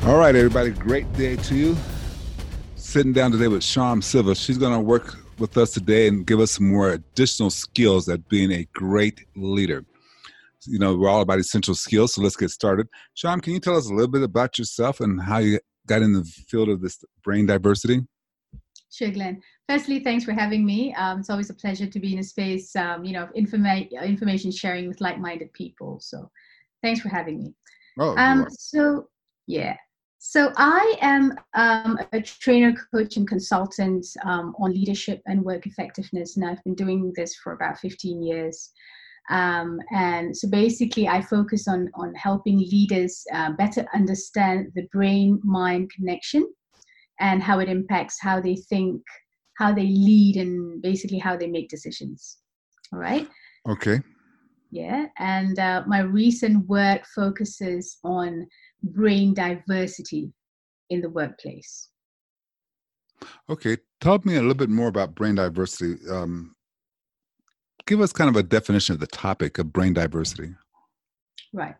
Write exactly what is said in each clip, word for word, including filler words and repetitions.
All right, everybody, great day to you. Sitting down today with Sham Silva. She's going to work with us today and give us some more additional skills at being a great leader. You know, we're all about essential skills, so let's get started. Sham, can you tell us a little bit about yourself and how you got in the field of this brain diversity? Sure, Glenn. Firstly, thanks for having me. Um, it's always a pleasure to be in a space, um, you know, of informa- information sharing with like-minded people. So thanks for having me. Oh, um, so, yeah. So I am um, a trainer, coach, and consultant um, on leadership and work effectiveness. And I've been doing this for about fifteen years. Um, and so basically, I focus on, on helping leaders uh, better understand the brain-mind connection and how it impacts how they think, how they lead, and basically how they make decisions. All right? Okay. Yeah. And uh, my recent work focuses on brain diversity in the workplace. Okay. Tell me a little bit more about brain diversity. Um, give us kind of a definition of the topic of brain diversity. Right.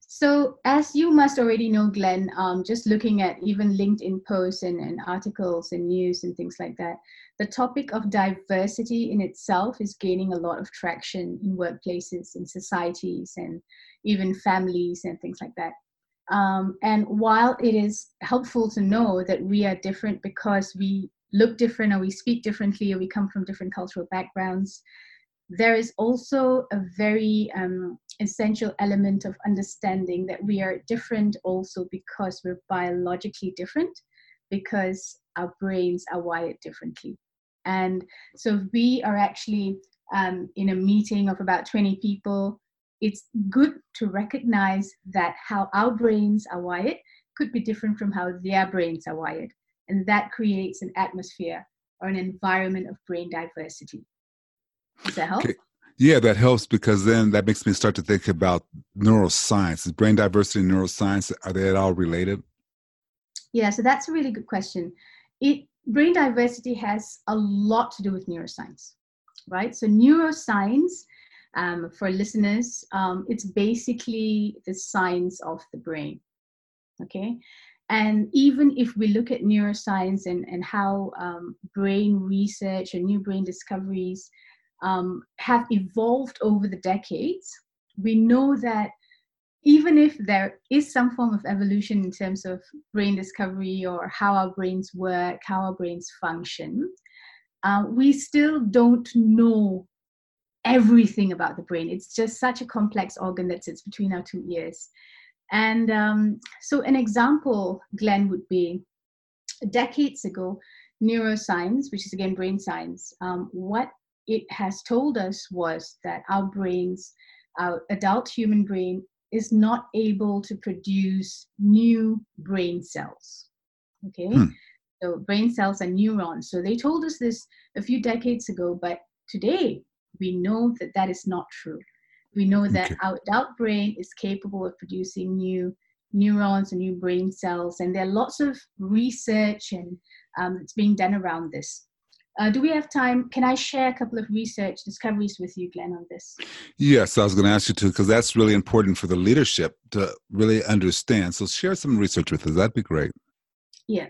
So as you must already know, Glenn, um, just looking at even LinkedIn posts and, and articles and news and things like that, the topic of diversity in itself is gaining a lot of traction in workplaces, in societies, and even families and things like that. Um, and while it is helpful to know that we are different because we look different or we speak differently or we come from different cultural backgrounds, there is also a very um, essential element of understanding that we are different also because we're biologically different, because our brains are wired differently. And so if we are actually um, in a meeting of about twenty people, it's good to recognize that how our brains are wired could be different from how their brains are wired. And that creates an atmosphere or an environment of brain diversity. Does that help? Okay. Yeah, that helps because then that makes me start to think about neuroscience. Is brain diversity and neuroscience, are they at all related? Yeah, so that's a really good question. It brain diversity has a lot to do with neuroscience, right? So neuroscience, um, for listeners, um, it's basically the science of the brain, okay? And even if we look at neuroscience and, and how um, brain research and new brain discoveries um, have evolved over the decades, we know that even if there is some form of evolution in terms of brain discovery or how our brains work, how our brains function, uh, we still don't know everything about the brain. It's just such a complex organ that sits between our two ears. And um, so an example, Glenn, would be decades ago, neuroscience, which is again brain science, um, what it has told us was that our brains, our adult human brain, is not able to produce new brain cells. Okay, hmm. So brain cells are neurons. So they told us this a few decades ago, but today we know that that is not true. We know that okay. our adult brain is capable of producing new neurons and new brain cells, and there are lots of research and um, that's being done around this. Uh, do we have time? Can I share a couple of research discoveries with you, Glenn, on this? Yes, I was going to ask you to, because that's really important for the leadership to really understand. So share some research with us. That'd be great. Yeah.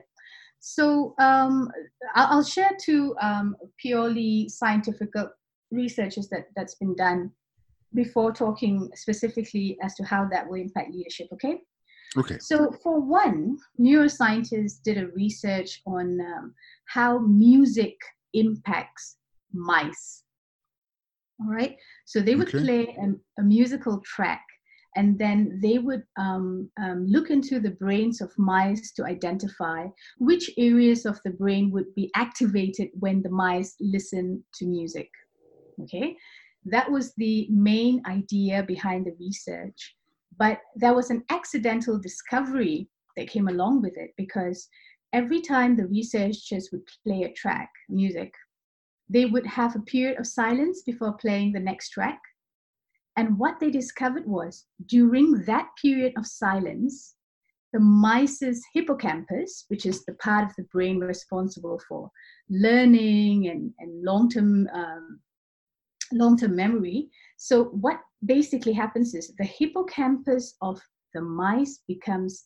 So um, I'll share two um, purely scientific researches that, that's been done before talking specifically as to how that will impact leadership, okay? Okay. So for one, neuroscientists did a research on um, how music impacts mice. All right. So they would okay. play a, a musical track, and then they would um, um, look into the brains of mice to identify which areas of the brain would be activated when the mice listen to music. Okay. That was the main idea behind the research. But there was an accidental discovery that came along with it, because every time the researchers would play a track, music, they would have a period of silence before playing the next track. And what they discovered was, during that period of silence, the mice's hippocampus, which is the part of the brain responsible for learning and, and long-term um, long-term memory. So what basically happens is the hippocampus of the mice becomes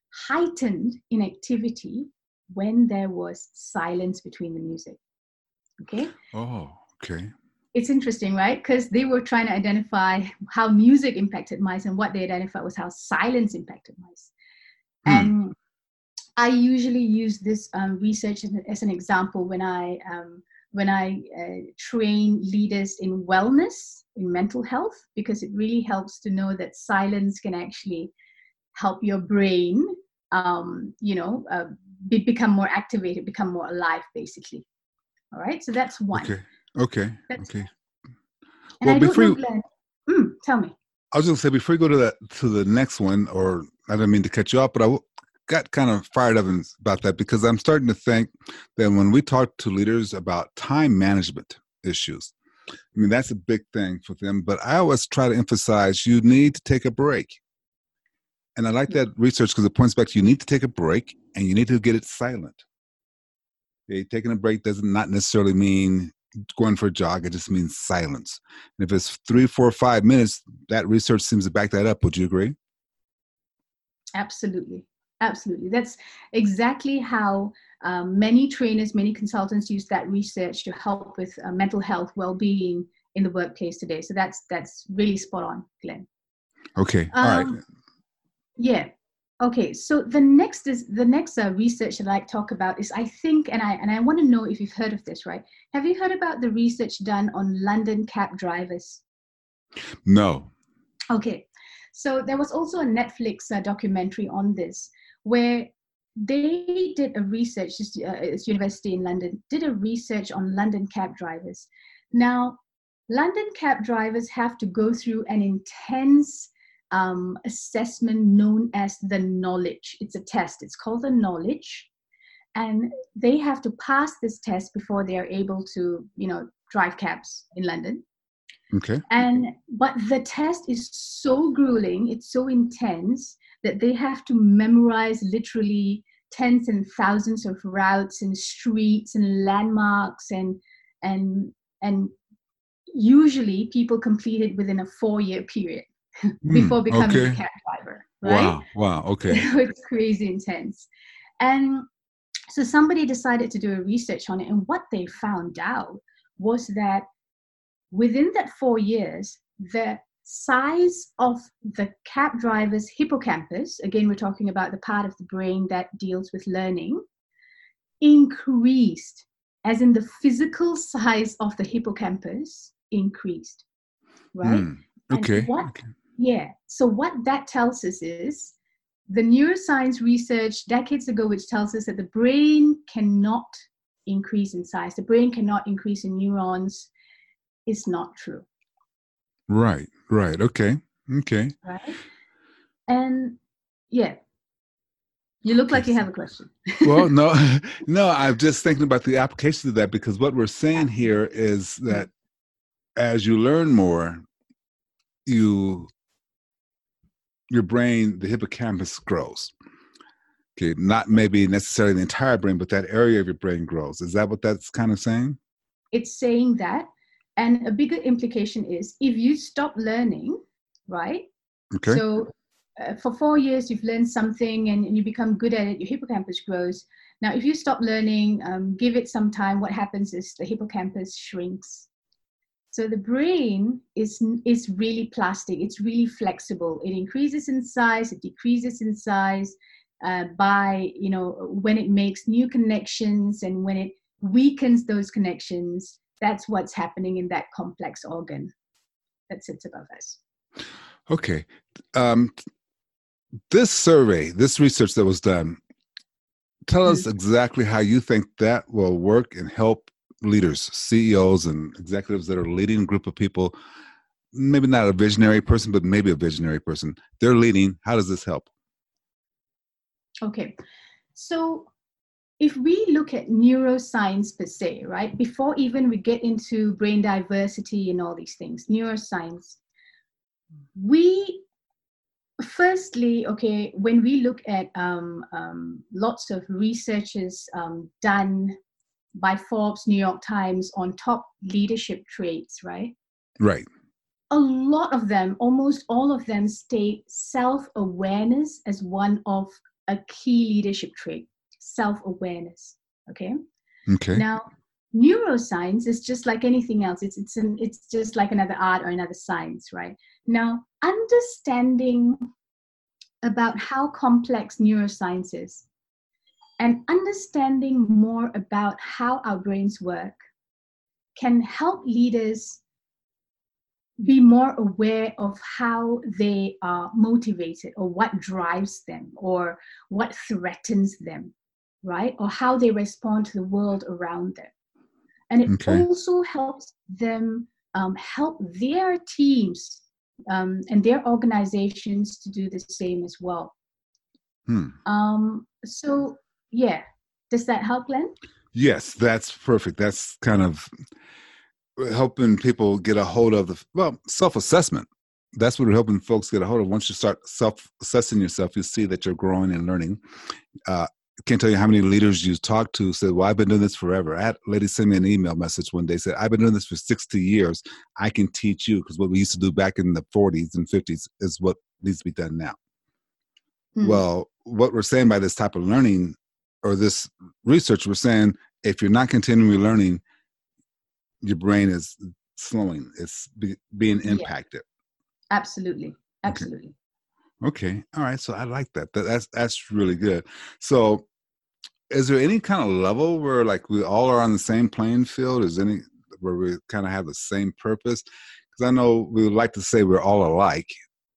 heightened in activity when there was silence between the music. Okay? Oh, okay. It's interesting, right? Because they were trying to identify how music impacted mice, and what they identified was how silence impacted mice. Hmm. And I usually use this um, research as, as an example when I um, when I uh, train leaders in wellness, in mental health, because it really helps to know that silence can actually help your brain, um, you know, uh, be, become more activated, become more alive, basically. All right, so that's one. Okay. Okay. That's okay. And well, I don't before know, you, Glenn. Mm, tell me. I was going to say before you go to that to the next one, or I didn't mean to cut you off, but I w- got kind of fired up about that because I'm starting to think that when we talk to leaders about time management issues, I mean that's a big thing for them. But I always try to emphasize you need to take a break. And I like that research because it points back to you need to take a break and you need to get it silent. Okay, taking a break doesn't not necessarily mean going for a jog. It just means silence. And if it's three, four, five minutes, that research seems to back that up. Would you agree? Absolutely. Absolutely. That's exactly how um, many trainers, many consultants use that research to help with uh, mental health, well-being in the workplace today. So that's that's really spot on, Glenn. Okay. All um, right. Yeah. Okay. So the next is the next uh, research that I like to talk about is I think, and I and I want to know if you've heard of this, right? Have you heard about the research done on London cab drivers? No. Okay. So there was also a Netflix uh, documentary on this where they did a research, just, uh, it's university in London, did a research on London cab drivers. Now, London cab drivers have to go through an intense um, assessment known as the knowledge. It's a test. It's called the knowledge. And they have to pass this test before they are able to, you know, drive cabs in London. Okay. And but the test is so grueling, it's so intense that they have to memorize literally tens and thousands of routes and streets and landmarks, and and and usually people complete it within a four-year period before becoming okay. a cab driver, right? Wow. Wow. Okay. It's crazy intense. And so somebody decided to do a research on it, and what they found out was that within that four years, the size of the cab driver's hippocampus, again, we're talking about the part of the brain that deals with learning, increased, as in the physical size of the hippocampus increased, right? Hmm. Okay. And what, okay. yeah, so what that tells us is the neuroscience research decades ago, which tells us that the brain cannot increase in size, the brain cannot increase in neurons, is not true. Right, right. Okay, okay. Right? And yeah, you look okay. like you have a question. Well, no, no, I'm just thinking about the application of that, because what we're saying here is that as you learn more, you your brain, the hippocampus grows. Okay, not maybe necessarily the entire brain, but that area of your brain grows. Is that what that's kind of saying? It's saying that. And a bigger implication is if you stop learning, right? Okay. So uh, for four years, you've learned something and, and you become good at it, your hippocampus grows. Now, if you stop learning, um, give it some time, what happens is the hippocampus shrinks. So the brain is, is really plastic. It's really flexible. It increases in size, it decreases in size uh, by, you know, when it makes new connections and when it weakens those connections. That's what's happening in that complex organ that sits above us. Okay. Um, this survey, this research that was done, tell mm-hmm. us exactly how you think that will work and help leaders, C E Os and executives that are leading a group of people, maybe not a visionary person, but maybe a visionary person. They're leading. How does this help? Okay. So if we look at neuroscience per se, right, before even we get into brain diversity and all these things, neuroscience, we firstly, okay, when we look at um, um, lots of researches um, done by Forbes, New York Times on top leadership traits, right? Right. A lot of them, almost all of them, state self-awareness as one of a key leadership trait, self-awareness. Okay. Okay. Now, neuroscience is just like anything else. It's it's an, it's just like another art or another science, right? Now, understanding about how complex neuroscience is and understanding more about how our brains work can help leaders be more aware of how they are motivated or what drives them or what threatens them, right? Or how they respond to the world around them. And it Okay. also helps them um, help their teams um, and their organizations to do the same as well. Hmm. Um, so, yeah, does that help, Glenn? Yes, that's perfect. That's kind of helping people get a hold of the, well, self-assessment. That's what we're helping folks get a hold of. Once you start self-assessing yourself, you see that you're growing and learning. Uh, I can't tell you how many leaders you talk to said, well, I've been doing this forever. I had a lady send me an email message one day, said, I've been doing this for sixty years. I can teach you, because what we used to do back in the forties and fifties is what needs to be done now. Hmm. Well, what we're saying by this type of learning or this research, we're saying if you're not continually learning, your brain is slowing. It's be, being impacted. Yeah. Absolutely. Absolutely. Okay. okay. All right. So I like that. that. That's that's really good. So is there any kind of level where like we all are on the same playing field? Is any where we kind of have the same purpose? Because I know we would like to say we're all alike.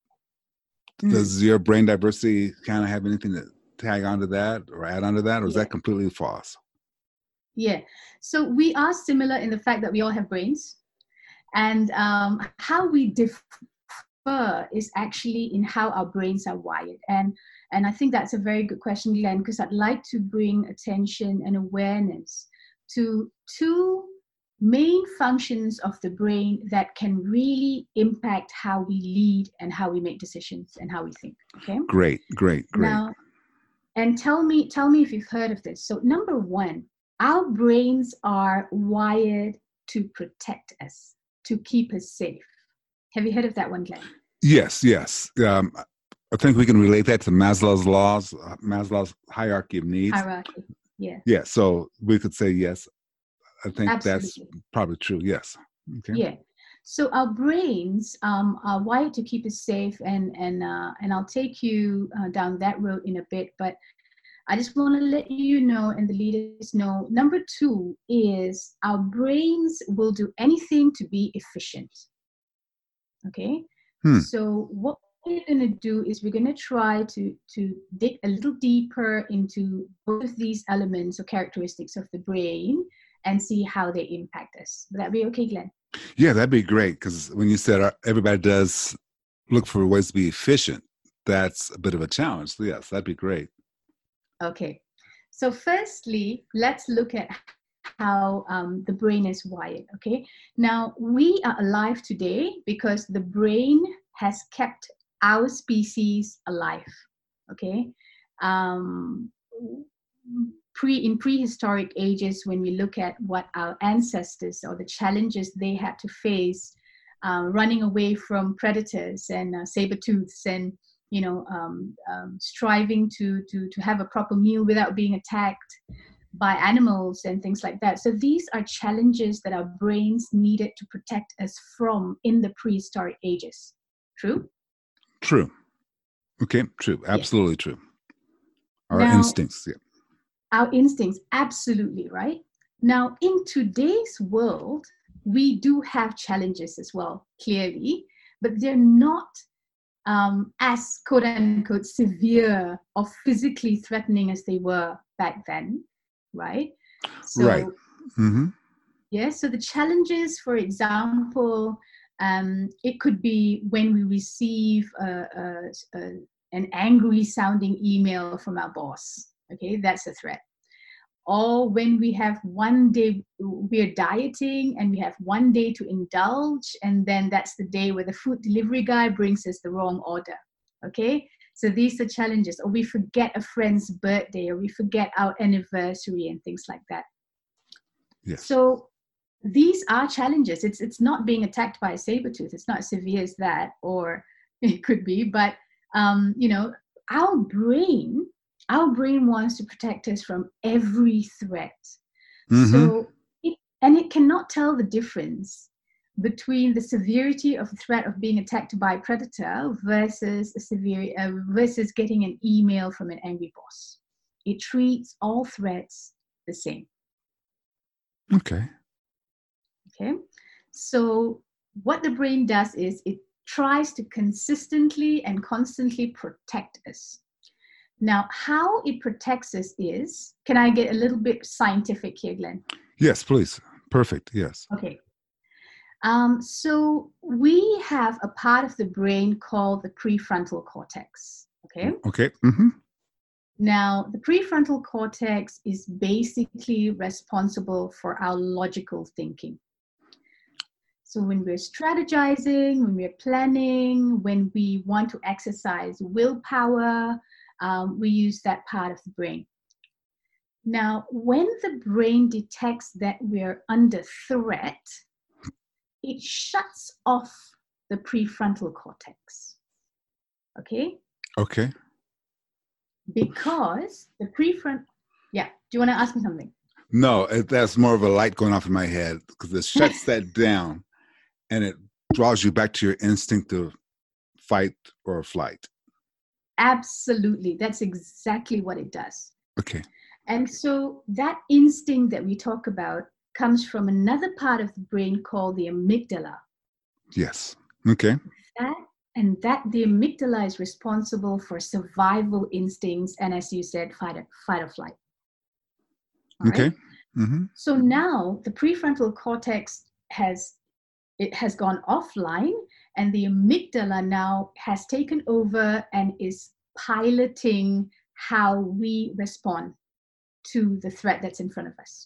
Mm. Does your brain diversity kind of have anything to tag onto that or add onto that? Or is yeah. that completely false? Yeah. So we are similar in the fact that we all have brains. And um, how we differ is actually in how our brains are wired. And, and I think that's a very good question, Glenn, because I'd like to bring attention and awareness to two main functions of the brain that can really impact how we lead and how we make decisions and how we think. Okay? Great, great, great. Now, and tell me, tell me if you've heard of this. So number one, our brains are wired to protect us, to keep us safe. Have you heard of that one, Glenn? Yes, yes. Um, I think we can relate that to Maslow's laws, uh, Maslow's hierarchy of needs. Hierarchy, yeah. Yeah, so we could say yes. I think Absolutely. That's probably true, yes. Okay. Yeah. So our brains um, are wired to keep us safe, and and uh, and I'll take you uh, down that road in a bit, but I just want to let you know and the leaders know, number two is our brains will do anything to be efficient. Okay? Hmm. So what we're going to do is we're going to try to, to dig a little deeper into both of these elements or characteristics of the brain and see how they impact us. Would that be okay, Glenn? Yeah, that'd be great, because when you said uh, everybody does look for ways to be efficient, that's a bit of a challenge. So yes, that'd be great. Okay, so firstly, let's look at how um, the brain is wired, okay? Now, we are alive today because the brain has kept our species alive, okay? Um, pre in prehistoric ages, when we look at what our ancestors or the challenges they had to face, uh, running away from predators and uh, saber-tooths and you know, um, um, striving to, to, to have a proper meal without being attacked by animals and things like that. So these are challenges that our brains needed to protect us from in the prehistoric ages. True? True. Okay, true. Absolutely yeah. true. Our now, instincts, yeah. Our instincts, absolutely, right? Now, in today's world, we do have challenges as well, clearly, but they're not Um, as quote unquote severe or physically threatening as they were back then, right? So, right. Mm-hmm. Yeah, so the challenges, for example, um, it could be when we receive a, a, a, an angry sounding email from our boss, okay, that's a threat. Or when we have one day, we're dieting and we have one day to indulge, and then that's the day where the food delivery guy brings us the wrong order, okay? So these are challenges. Or we forget a friend's birthday, or we forget our anniversary and things like that. Yes. So these are challenges. It's, it's not being attacked by a saber-tooth. It's not as severe as that, or it could be, but, um, you know, our brain our brain wants to protect us from every threat. Mm-hmm. So, it, and it cannot tell the difference between the severity of the threat of being attacked by a predator versus a severe uh, versus getting an email from an angry boss. It treats all threats the same. Okay. Okay. So what the brain does is it tries to consistently and constantly protect us. Now, how it protects us is, can I get a little bit scientific here, Glenn? Yes, please. Perfect. Yes. Okay. Um, so we have a part of the brain called the prefrontal cortex. Okay. Okay. Mm-hmm. Now, the prefrontal cortex is basically responsible for our logical thinking. So when we're strategizing, when we're planning, when we want to exercise willpower, um, we use that part of the brain. Now, when the brain detects that we're under threat, it shuts off the prefrontal cortex. Okay? Okay. Because the prefrontal, yeah, do you want to ask me something? No, it, that's more of a light going off in my head because it shuts that down and it draws you back to your instinctive fight or flight. Absolutely. That's exactly what it does. Okay. And so that instinct that we talk about comes from another part of the brain called the amygdala. Yes. Okay. That and that the amygdala is responsible for survival instincts and, as you said, fight or, fight or flight. All okay. Right? Mm-hmm. So now the prefrontal cortex has it has gone offline, and the amygdala now has taken over and is piloting how we respond to the threat that's in front of us.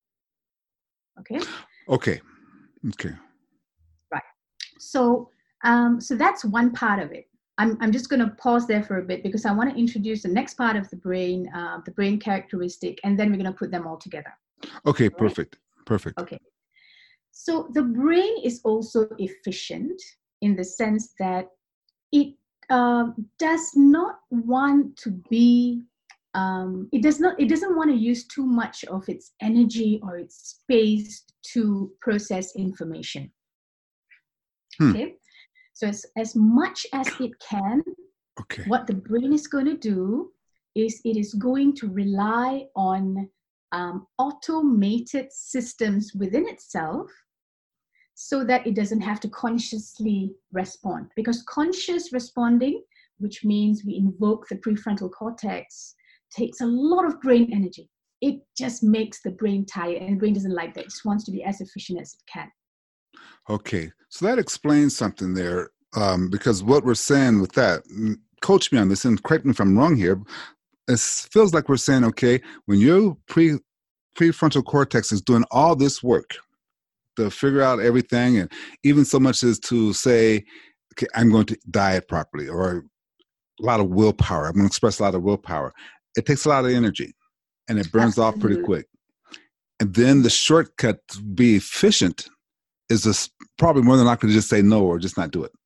Okay? Okay. Okay. Right. So, um, so that's one part of it. I'm, I'm just going to pause there for a bit because I want to introduce the next part of the brain, uh, the brain characteristic, and then we're going to put them all together. Okay. All right? Perfect. Perfect. Okay. So the brain is also efficient in the sense that it um, does not want to be um, it does not it doesn't want to use too much of its energy or its space to process information. Hmm. Okay, so as, as much as it can, Okay. what the brain is going to do is it is going to rely on um, automated systems within itself so that it doesn't have to consciously respond. Because conscious responding, which means we invoke the prefrontal cortex, takes a lot of brain energy. It just makes the brain tired, and the brain doesn't like that. It just wants to be as efficient as it can. Okay. So that explains something there, um, because what we're saying with that, coach me on this and correct me if I'm wrong here, it feels like we're saying, okay, when your pre prefrontal cortex is doing all this work to figure out everything, and even so much as to say, okay, I'm going to diet properly, or a lot of willpower. I'm going to express a lot of willpower. It takes a lot of energy, and it burns Absolutely. off pretty quick. And then the shortcut to be efficient is just probably more than likely to just say no or just not do it.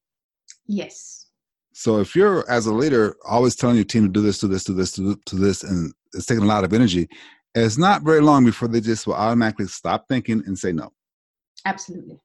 Yes. So if you're, as a leader, always telling your team to do this, do this, do this, do to this, and it's taking a lot of energy, it's not very long before they just will automatically stop thinking and say no. Absolutely.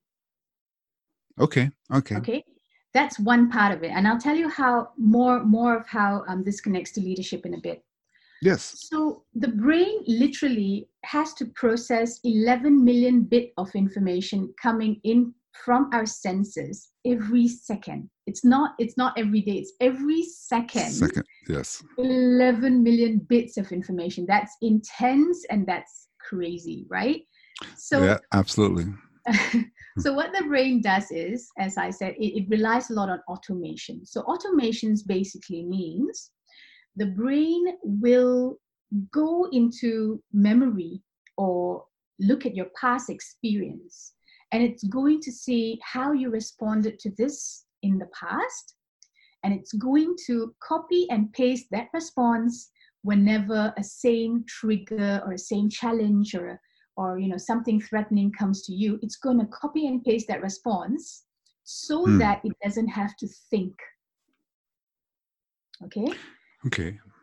Okay. Okay. Okay. That's one part of it. And I'll tell you how more, more of how um, this connects to leadership in a bit. Yes. So the brain literally has to process eleven million bit of information coming in from our senses every second. It's not, it's not every day, it's every second. Second, yes. eleven million bits of information. That's intense and that's crazy, right? So yeah, absolutely. So what the brain does is, as I said, it, it relies a lot on automation. So automations basically means the brain will go into memory or look at your past experience, and it's going to see how you responded to this in the past, and it's going to copy and paste that response whenever a same trigger or a same challenge or a, or you know something threatening comes to you. It's going to copy and paste that response so hmm. that it doesn't have to think. Okay. Okay.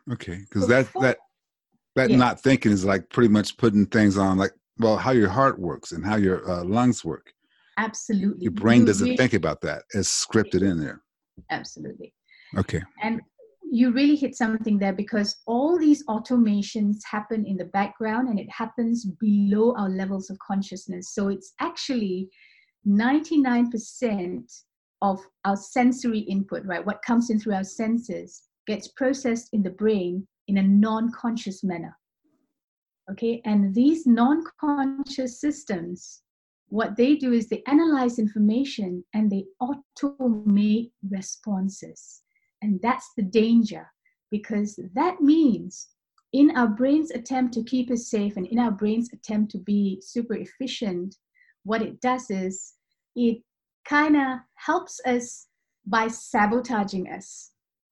Okay. Because that, Before, that, that yeah, not thinking is like pretty much putting things on like, well, how your heart works and how your uh, lungs work. Your absolutely. brain You doesn't really, think about that. It's scripted in there. absolutely. Okay. And you really hit something there, because all these automations happen in the background and it happens below our levels of consciousness. So it's actually ninety-nine percent of our sensory input, right? What comes in through our senses gets processed in the brain in a non-conscious manner. Okay, and these non-conscious systems, what they do is they analyze information and they automate responses. And that's the danger, because that means in our brain's attempt to keep us safe and in our brain's attempt to be super efficient, what it does is it kind of helps us by sabotaging us.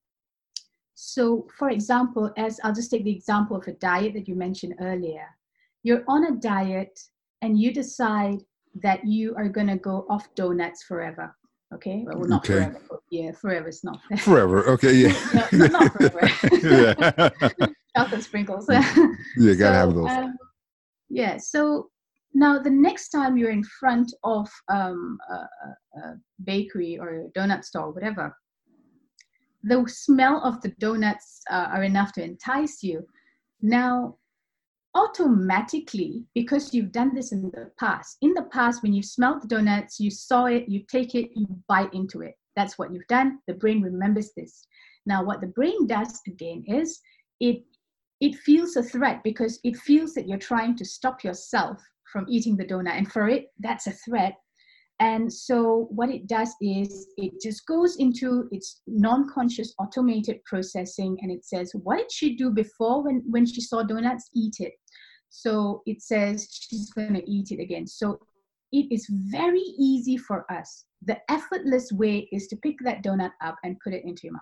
So, for example, as I'll just take the example of a diet that you mentioned earlier. You're on a diet and you decide that you are going to go off donuts forever. Okay, well, not Okay. forever. But yeah, forever is not fair. Forever. Okay. Yeah. no, not, not forever. Yeah. Chocolate sprinkles. You gotta so, have those. Um, yeah. So now the next time you're in front of um, a, a, a bakery or a donut store, whatever, the smell of the donuts uh, are enough to entice you. Now, automatically, because you've done this in the past, in the past, when you smelled the donuts, you saw it, you take it, you bite into it. That's what you've done. The brain remembers this. Now, what the brain does again is it, it feels a threat, because it feels that you're trying to stop yourself from eating the donut. And for it, that's a threat. And so what it does is it just goes into its non-conscious automated processing, and it says what did she do before when, when she saw donuts? Eat it. So it says she's going to eat it again. So it is very easy for us. The effortless way is to pick that donut up and put it into your mouth.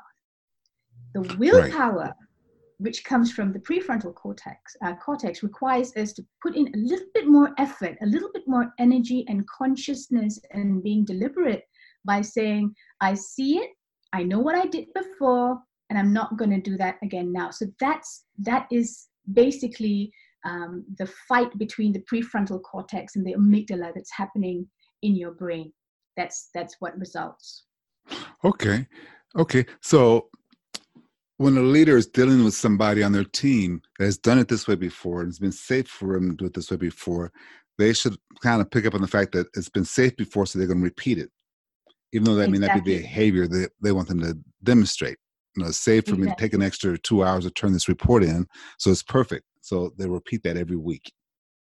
The willpower, right, which comes from the prefrontal cortex, uh, cortex requires us to put in a little bit more effort, a little bit more energy and consciousness, and being deliberate by saying, I see it, I know what I did before, and I'm not going to do that again now. So that's, that is basically um, the fight between the prefrontal cortex and the amygdala that's happening in your brain. That's, that's what results. Okay. Okay. So when a leader is dealing with somebody on their team that has done it this way before and it's been safe for them to do it this way before, they should kind of pick up on the fact that it's been safe before, so they're going to repeat it, even though that Exactly. may not be the behavior that they want them to demonstrate. You know, it's safe for exactly. me to take an extra two hours to turn this report in, so it's perfect. So they repeat that every week.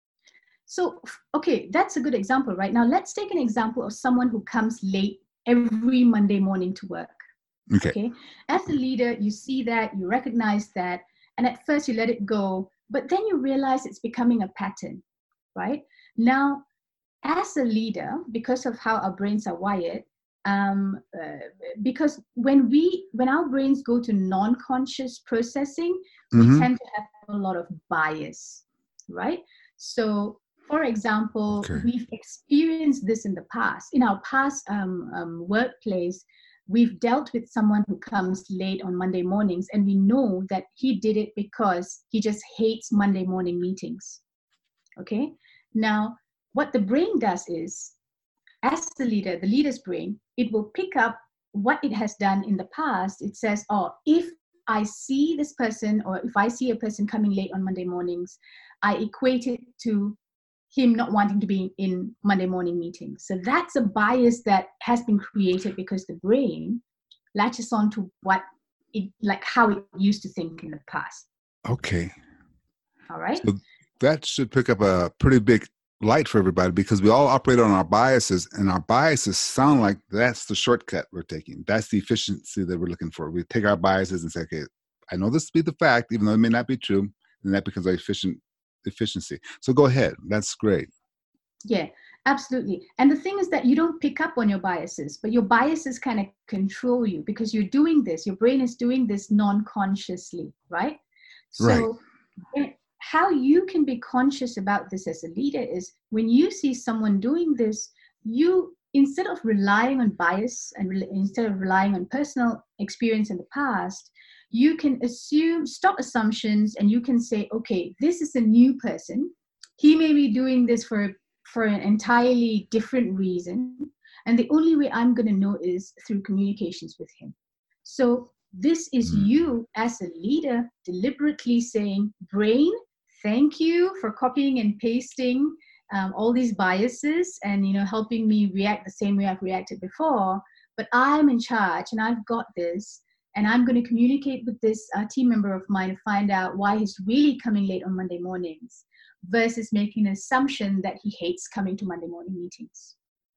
So, okay, that's a good example, right? Now, let's take an example of someone who comes late every Monday morning to work. Okay. Okay. As a leader, you see that, you recognize that, and at first you let it go, but then you realize it's becoming a pattern, right? Now, as a leader, because of how our brains are wired, um, uh, because when we, when our brains go to non-conscious processing, mm-hmm. we tend to have a lot of bias, right? So, for example, okay. we've experienced this in the past. In our past um, um, workplace, we've dealt with someone who comes late on Monday mornings, and we know that he did it because he just hates Monday morning meetings. Okay. Now, what the brain does is, as the leader, the leader's brain, it will pick up what it has done in the past. It says, oh, if I see this person, or if I see a person coming late on Monday mornings, I equate it to him not wanting to be in Monday morning meetings. So that's a bias that has been created because the brain latches on to what it, like how it used to think in the past. Okay. All right. So that should pick up a pretty big light for everybody, because we all operate on our biases, and our biases sound like that's the shortcut we're taking. That's the efficiency that we're looking for. We take our biases and say, okay, I know this to be the fact, even though it may not be true, and that becomes our efficient efficiency. So go ahead. That's great. Yeah, absolutely. And the thing is that you don't pick up on your biases, but your biases kind of control you, because you're doing this, your brain is doing this non-consciously, right? So right. how you can be conscious about this as a leader is when you see someone doing this, you instead of relying on bias and re- instead of relying on personal experience in the past, you can assume, stop assumptions, and you can say, okay, this is a new person. He may be doing this for, for an entirely different reason. And the only way I'm going to know is through communications with him. So this is Mm. you as a leader deliberately saying, brain, thank you for copying and pasting um, all these biases and, you know, helping me react the same way I've reacted before. But I'm in charge and I've got this. And I'm going to communicate with this uh, team member of mine to find out why he's really coming late on Monday mornings versus making an assumption that he hates coming to Monday morning meetings.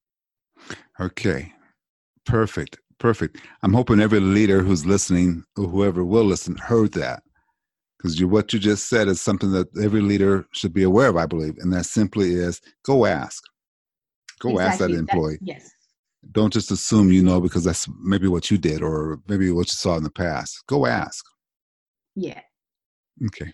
Okay. Perfect. Perfect. I'm hoping every leader who's listening or whoever will listen heard that, because you, what you just said is something that every leader should be aware of, I believe. And that simply is go ask. Go Exactly. ask that employee. That, yes. Don't just assume you know because that's maybe what you did or maybe what you saw in the past. Go ask. Yeah. Okay.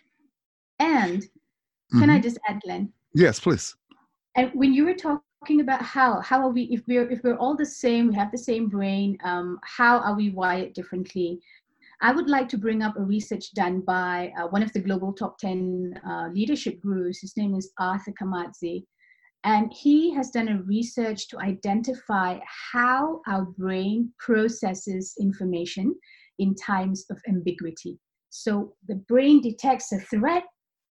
And Mm-hmm. can I just add, Glenn? Yes, please. And when you were talking about how, how are we, if we're, if we're all the same, we have the same brain, um, how are we wired differently? I would like to bring up a research done by uh, one of the global top ten uh, leadership gurus. His name is Arthur Kamadze. And he has done a research to identify how our brain processes information in times of ambiguity. So the brain detects a threat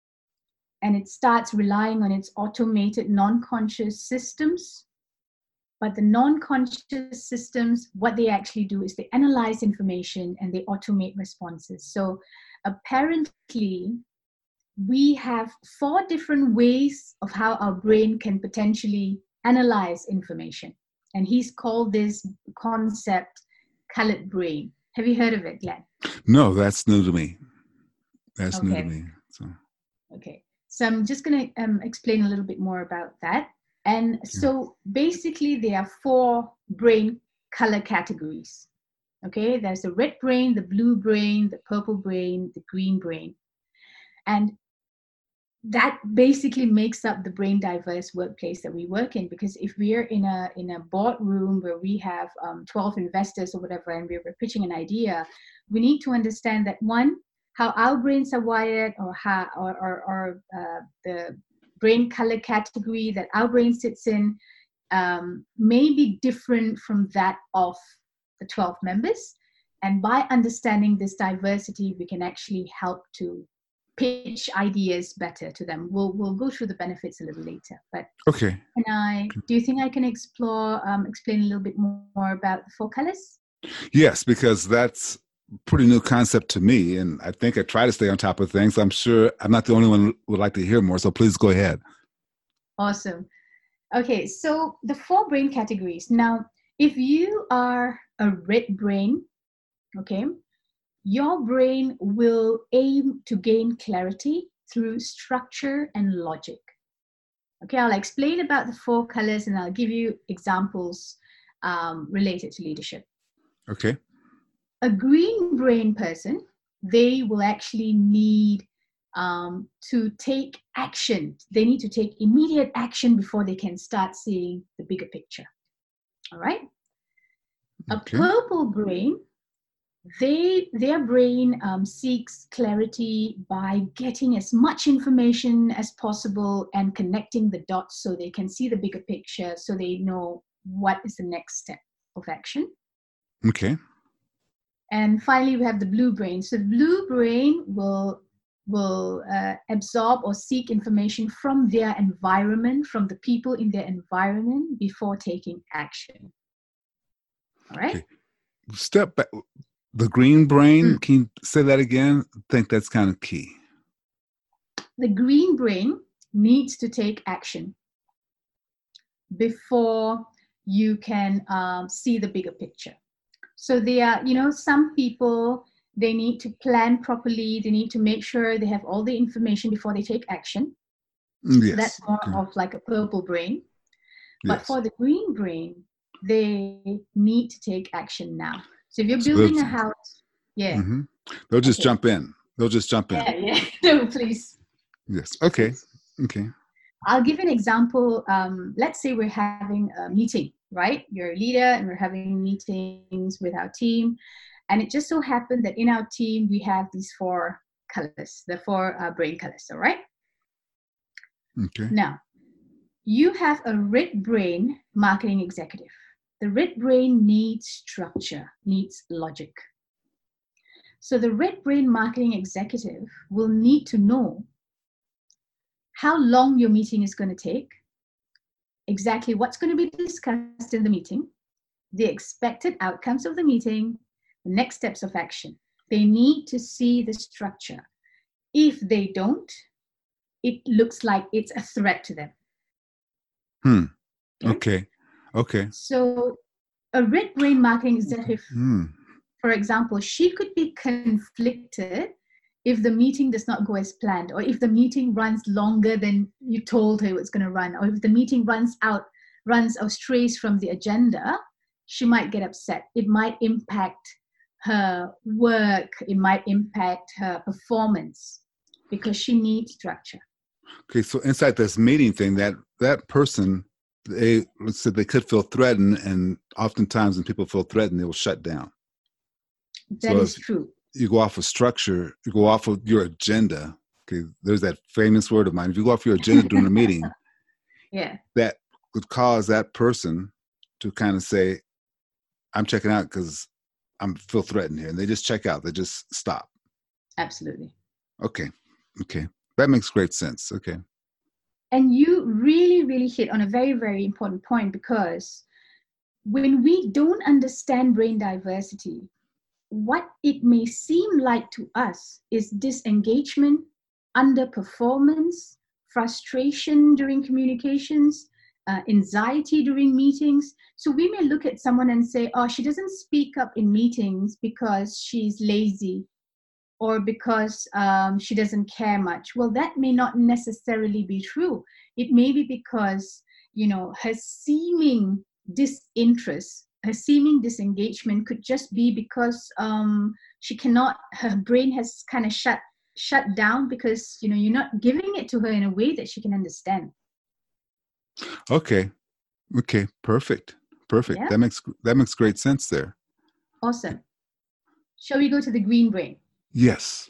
and it starts relying on its automated non-conscious systems. But the non-conscious systems, what they actually do is they analyze information and they automate responses. So apparently, we have four different ways of how our brain can potentially analyze information. And he's called this concept colored brain. Have you heard of it, Glenn? No, that's new to me. That's okay. new to me. So. Okay. So I'm just going to um, explain a little bit more about that. And okay. So basically there are four brain color categories. Okay. There's the red brain, the blue brain, the purple brain, the green brain. And that basically makes up the brain diverse workplace that we work in, because if we're in a in a boardroom where we have um, twelve investors or whatever and we're pitching an idea, we need to understand that, one, how our brains are wired, or how or, or, or uh, the brain color category that our brain sits in um, may be different from that of the twelve members. And by understanding this diversity, we can actually help to pitch ideas better to them. We'll we'll go through the benefits a little later. But okay, can I? Do you think I can explore, um, explain a little bit more about the four colors? Yes, because that's a pretty new concept to me, and I think I try to stay on top of things. I'm sure I'm not the only one who would like to hear more. So please go ahead. Awesome. Okay, so the four brain categories. Now, if you are a red brain, okay, your brain will aim to gain clarity through structure and logic. Okay, I'll explain about the four colors and I'll give you examples um, related to leadership. Okay. A green brain person, they will actually need um, to take action. They need to take immediate action before they can start seeing the bigger picture. All right? Okay. A purple brain, They, their brain um, seeks clarity by getting as much information as possible and connecting the dots so they can see the bigger picture, so they know what is the next step of action. Okay. And finally, we have the blue brain. So the blue brain will, will uh, absorb or seek information from their environment, from the people in their environment before taking action. All right? Okay. Step back. The green brain, Mm. can you say that again? I think that's kind of key. The green brain needs to take action before you can um, see the bigger picture. So they are, you know, some people, they need to plan properly. They need to make sure they have all the information before they take action. Yes. So that's more okay. of like a purple brain. But yes. for the green brain, they need to take action now. So if you're So building a house, yeah. Mm-hmm. They'll just okay. jump in. They'll just jump in. Yeah, yeah. No, please. Yes. Okay. Please. Okay. I'll give you an example. Um, let's say we're having a meeting, right? You're a leader and we're having meetings with our team. And it just so happened that in our team, we have these four colors, the four uh, brain colors, all right? Okay. Now, you have a red brain marketing executive. The red brain needs structure, needs logic. So the red brain marketing executive will need to know how long your meeting is going to take, exactly what's going to be discussed in the meeting, the expected outcomes of the meeting, the next steps of action. They need to see the structure. If they don't, it looks like it's a threat to them. Hmm. Okay. Okay. okay. So a red brain marketing executive, hmm. for example, she could be conflicted if the meeting does not go as planned, or if the meeting runs longer than you told her it was going to run, or if the meeting runs out, runs or strays from the agenda, she might get upset. It might impact her work. It might impact her performance because she needs structure. Okay, so inside this meeting thing, that that person, they let's say they could feel threatened, and oftentimes when people feel threatened, they will shut down. That so is true. You go off of structure, you go off of your agenda. Okay, there's that famous word of mine. If you go off your agenda during a meeting, yeah, that could cause that person to kind of say, "I'm checking out because I'm feel threatened here," and they just check out. They just stop. Absolutely. Okay, okay, that makes great sense. Okay. And you really, really hit on a very, very important point, because when we don't understand brain diversity, what it may seem like to us is disengagement, underperformance, frustration during communications, uh, anxiety during meetings. So we may look at someone and say, oh, she doesn't speak up in meetings because she's lazy, or because um, she doesn't care much. Well, that may not necessarily be true. It may be because, you know, her seeming disinterest, her seeming disengagement could just be because um, she cannot, her brain has kind of shut shut down because, you know, you're not giving it to her in a way that she can understand. Okay. Okay. Perfect. Perfect. Yeah? That makes that makes great sense there. Awesome. Shall we go to the green brain? Yes.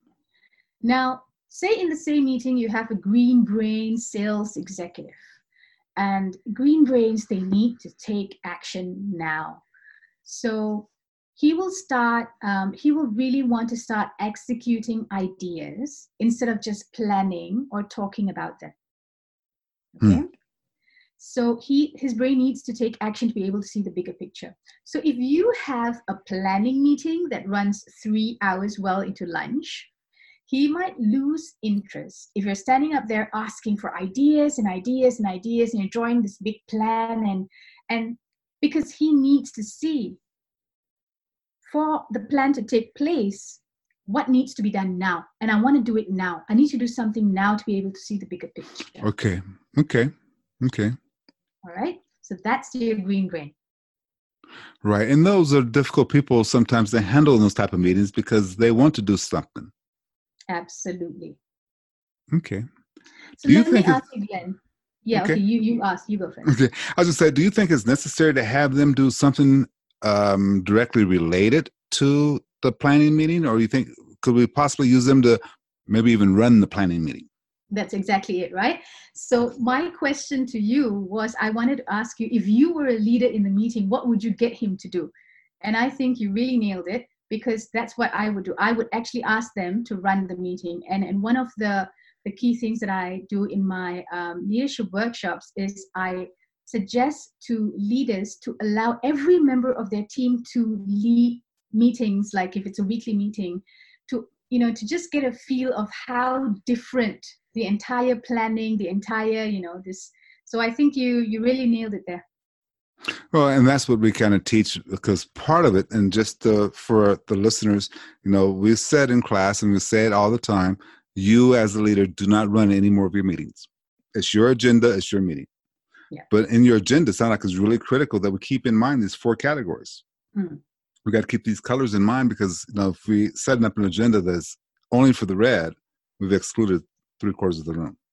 Now, say in the same meeting, you have a green brain sales executive, and green brains, they need to take action now. So he will start, um, he will really want to start executing ideas instead of just planning or talking about them. Okay. Hmm. So he, his brain needs to take action to be able to see the bigger picture. So if you have a planning meeting that runs three hours well into lunch, he might lose interest if you're standing up there asking for ideas and ideas and ideas, and you're drawing this big plan, and and because he needs to see, for the plan to take place, what needs to be done now. And I want to do it now. I need to do something now to be able to see the bigger picture. Okay. Okay. Okay. All right. So that's your green brain. Right. And those are difficult people sometimes to handle in those type of meetings because they want to do something. Absolutely. Okay. So do let me ask you again. Yeah, okay. okay, you, you ask, you go first. Okay. I was just say, do you think it's necessary to have them do something um, directly related to the planning meeting? Or you think, could we possibly use them to maybe even run the planning meeting? That's exactly it, right? So my question to you was, I wanted to ask you, if you were a leader in the meeting, what would you get him to do? And I think you really nailed it, because that's what I would do. I would actually ask them to run the meeting. And, and one of the, the key things that I do in my um, leadership workshops is I suggest to leaders to allow every member of their team to lead meetings, like if it's a weekly meeting, to, you know, to just get a feel of how different the entire planning, the entire, you know, this. So I think you you really nailed it there. Well, and that's what we kind of teach, because part of it, and just uh, for the listeners, you know, we said in class and we say it all the time, you as a leader do not run any more of your meetings. It's your agenda, it's your meeting. Yeah. But in your agenda, it sounds like it's really critical that we keep in mind these four categories. Mm. We got to keep these colors in mind, because, you know, if we setting up an agenda that's only for the red, we've excluded three quarters of the room.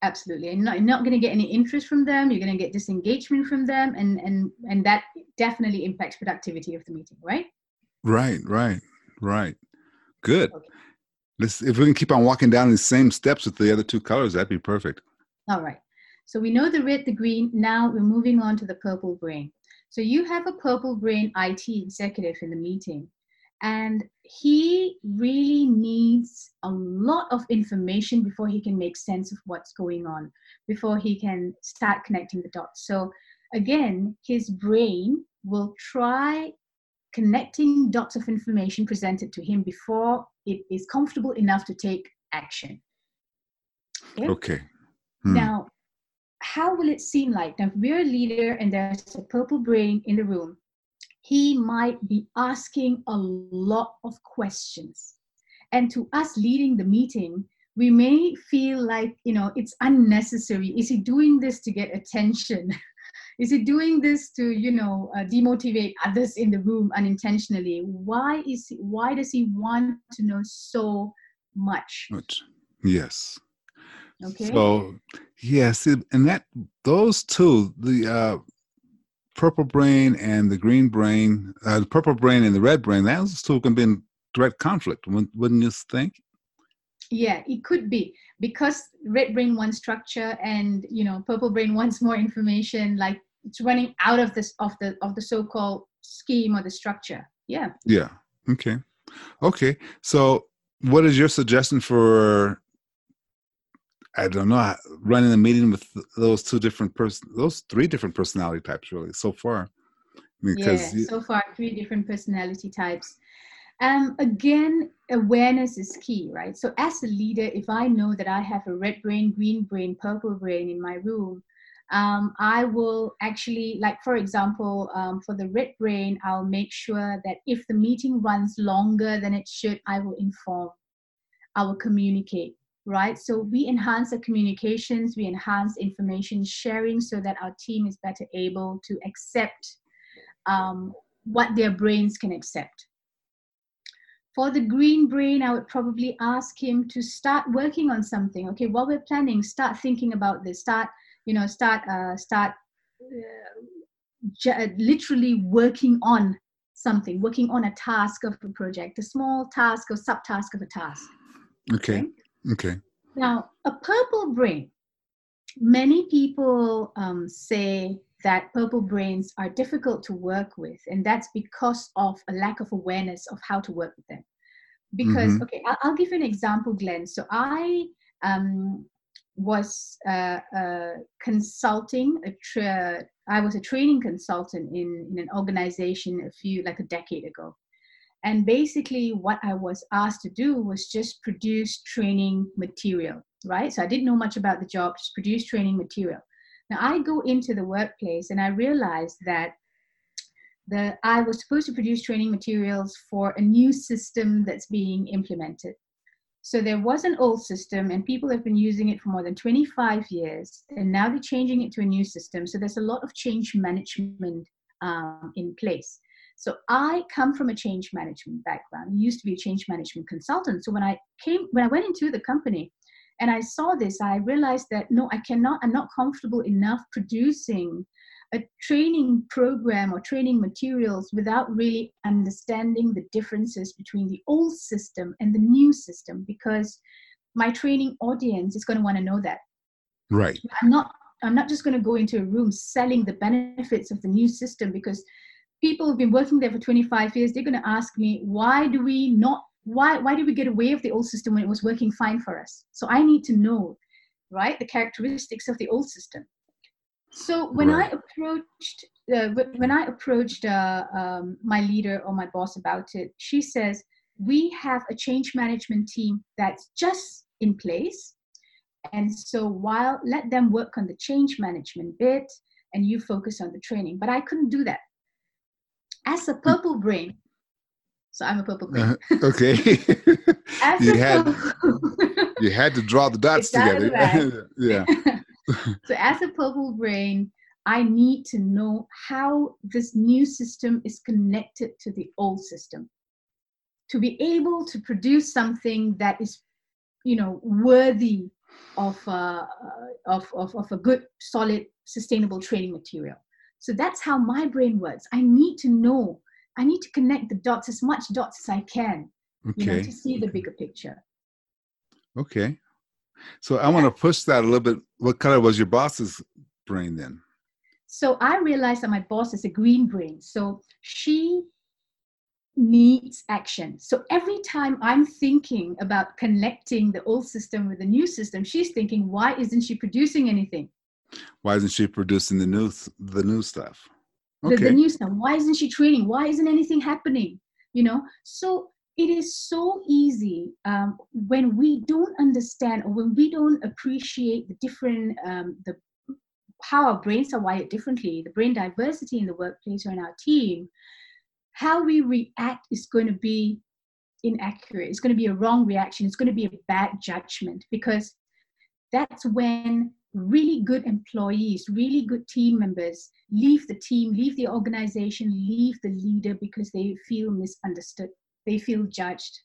Absolutely. And not, you're not going to get any interest from them. You're going to get disengagement from them. And, and, and that definitely impacts productivity of the meeting, right? Right, right, right. Good. Okay. Let's, if we can keep on walking down these same steps with the other two colors, that'd be perfect. All right. So we know the red, the green. Now we're moving on to the purple brain. So you have a purple brain I T executive in the meeting, and he really needs a lot of information before he can make sense of what's going on, before he can start connecting the dots. So again, his brain will try connecting dots of information presented to him before it is comfortable enough to take action. Okay. Okay. Hmm. Now, how will it seem like? Now, if we're a leader and there's a purple brain in the room, he might be asking a lot of questions. And to us leading the meeting, we may feel like, you know, it's unnecessary. Is he doing this to get attention? Is he doing this to, you know, uh, demotivate others in the room unintentionally? Why is he, why does he want to know so much? Much. Yes. Okay. So, yes, it, and that those two, the uh, purple brain and the green brain, uh, the purple brain and the red brain, those two can be in direct conflict, wouldn't you think? Yeah, it could be, because red brain wants structure and, you know, purple brain wants more information, like it's running out of this of the of the so-called scheme or the structure. Yeah. Yeah. Okay. Okay. So what is your suggestion for, I don't know, running a meeting with those two different person, those three different personality types, really, so far? Because yeah, you, so far three different personality types. Um, again, awareness is key, right? So as a leader, if I know that I have a red brain, green brain, purple brain in my room, um, I will actually, like, for example, um, for the red brain, I'll make sure that if the meeting runs longer than it should, I will inform, I will communicate, right? So we enhance the communications, we enhance information sharing so that our team is better able to accept um, what their brains can accept. For the green brain, I would probably ask him to start working on something. Okay, while we're planning, start thinking about this. Start, you know, start, uh, start, uh, j- literally working on something, working on a task of a project, a small task or subtask of a task. Okay. Okay. Okay. Now, a purple brain. Many people um, say that purple brains are difficult to work with, and that's because of a lack of awareness of how to work with them. Because, mm-hmm. okay, I'll, I'll give you an example, Glenn. So I um, was uh, uh, consulting, a tra- I was a training consultant in, in an organization a few, like a decade ago. And basically what I was asked to do was just produce training material, right? So I didn't know much about the job, just produce training material. Now I go into the workplace and I realized that the, I was supposed to produce training materials for a new system that's being implemented. So there was an old system and people have been using it for more than twenty-five years, and now they're changing it to a new system. So there's a lot of change management um, in place. So I come from a change management background. I used to be a change management consultant. So when I came, when I went into the company and I saw this, I realized that no, I cannot, I'm not comfortable enough producing a training program or training materials without really understanding the differences between the old system and the new system, because my training audience is going to want to know that. Right. I'm not, I'm not just going to go into a room selling the benefits of the new system, because people who've been working there for twenty-five years, they're going to ask me, why do we not, why, why did we get away with the old system when it was working fine for us? So I need to know, right, the characteristics of the old system. So when right. I approached, uh, when I approached uh, um, my leader or my boss about it, she says, we have a change management team that's just in place. And so while let them work on the change management bit and you focus on the training. But I couldn't do that. As a purple brain, so I'm a purple brain. Uh, okay. As you a had purple, you had to draw the dots together. Yeah. So as a purple brain, I need to know how this new system is connected to the old system to be able to produce something that is, you know, worthy of, uh, of, of, of a good, solid, sustainable training material. So that's how my brain works. I need to know, I need to connect the dots, as much dots as I can, you know, Okay. to see the Okay. bigger picture. Okay. So I Yeah. want to push that a little bit. What color was your boss's brain then? So I realized that my boss is a green brain. So she needs action. So every time I'm thinking about connecting the old system with the new system, she's thinking, why isn't she producing anything? Why isn't she producing the new the new stuff? The, the Okay. new stuff. Why isn't she training? Why isn't anything happening? You know, so it is so easy um, when we don't understand or when we don't appreciate the different um, the how our brains are wired differently, the brain diversity in the workplace or in our team, how we react is going to be inaccurate. It's going to be a wrong reaction. It's going to be a bad judgment, because that's when really good employees, really good team members leave the team, leave the organization, leave the leader because they feel misunderstood. They feel judged,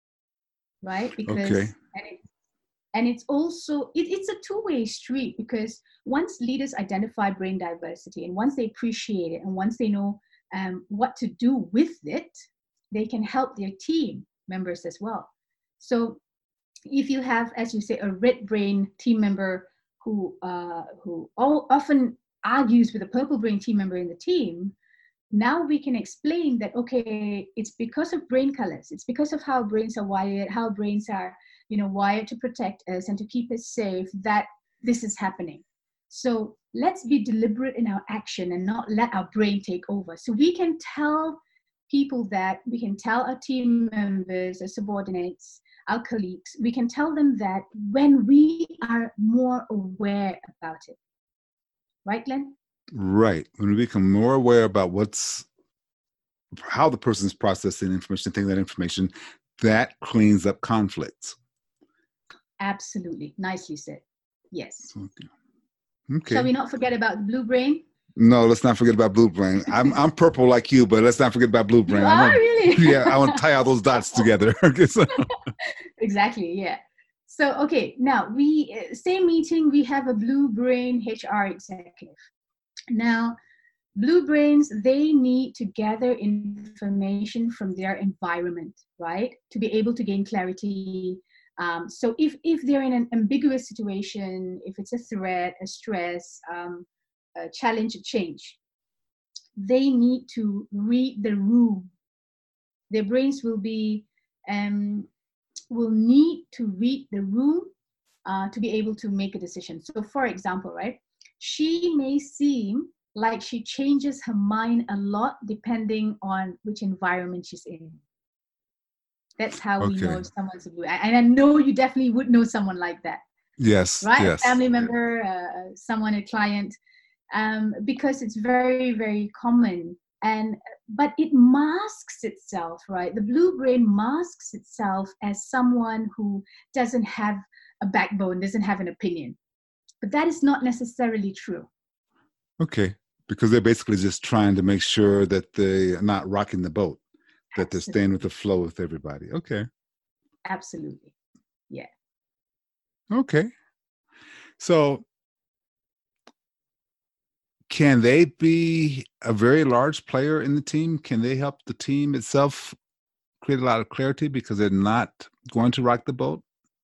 right? Because, Okay. and, it, and it's also, it, it's a two-way street, because once leaders identify brain diversity and once they appreciate it and once they know um, what to do with it, they can help their team members as well. So if you have, as you say, a red brain team member who uh, who all, often argues with a purple brain team member in the team, now we can explain that, okay, it's because of brain colors. It's because of how brains are wired, how brains are, you know, wired to protect us and to keep us safe, that this is happening. So let's be deliberate in our action and not let our brain take over. So we can tell people that, we can tell our team members, our subordinates, our colleagues, we can tell them that when we are more aware about it. Right, Glenn? Right. When we become more aware about what's how the person's processing information, taking that information, that cleans up conflicts. Absolutely. Nicely said. Yes. Okay. Okay. Shall we not forget about blue brain? No, let's not forget about blue brain. I'm I'm purple like you, but let's not forget about blue brain. You I are want, really? Yeah, I want to tie all those dots together. Exactly. Yeah. So, okay, now we, same meeting, we have a blue brain H R executive. Now, blue brains, they need to gather information from their environment, right? To be able to gain clarity. Um, so if, if they're in an ambiguous situation, if it's a threat, a stress, um, a challenge, a change, they need to read the room. Their brains will be, um, will need to read the room uh, to be able to make a decision. So for example, right, she may seem like she changes her mind a lot depending on which environment she's in. That's how we Okay. know if someone's a blue. And I know you definitely would know someone like that. Yes. Right? Yes. A family member, uh, someone, a client, um, because it's very, very common. And but it masks itself, right? The blue brain masks itself as someone who doesn't have a backbone, doesn't have an opinion. But that is not necessarily true. Okay. Because they're basically just trying to make sure that they're not rocking the boat, that Absolutely. They're staying with the flow with everybody. Okay. Absolutely. Yeah. Okay. So can they be a very large player in the team? Can they help the team itself create a lot of clarity because they're not going to rock the boat?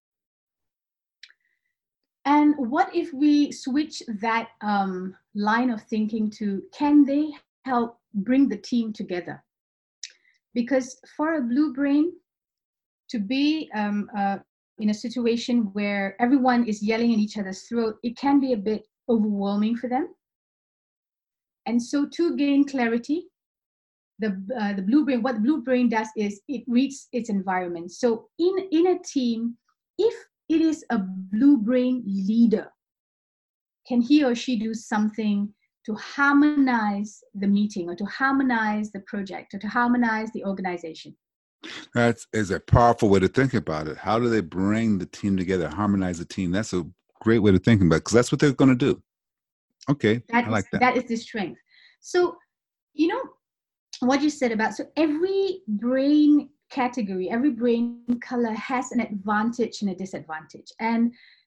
And what if we switch that um, line of thinking to, can they help bring the team together? Because for a blue brain to be um, uh, in a situation where everyone is yelling in each other's throat, it can be a bit overwhelming for them. And so to gain clarity, the, uh, the blue brain, what the blue brain does is it reads its environment. So in, in a team, if it is a blue brain leader, can he or she do something to harmonize the meeting or to harmonize the project or to harmonize the organization? That is a powerful way to think about it. How do they bring the team together, harmonize the team? That's a great way to think about it, because that's what they're going to do. Okay, that I like is, that. That is the strength. So, you know, what you said about, so every brain category, every brain color has an advantage and a disadvantage. And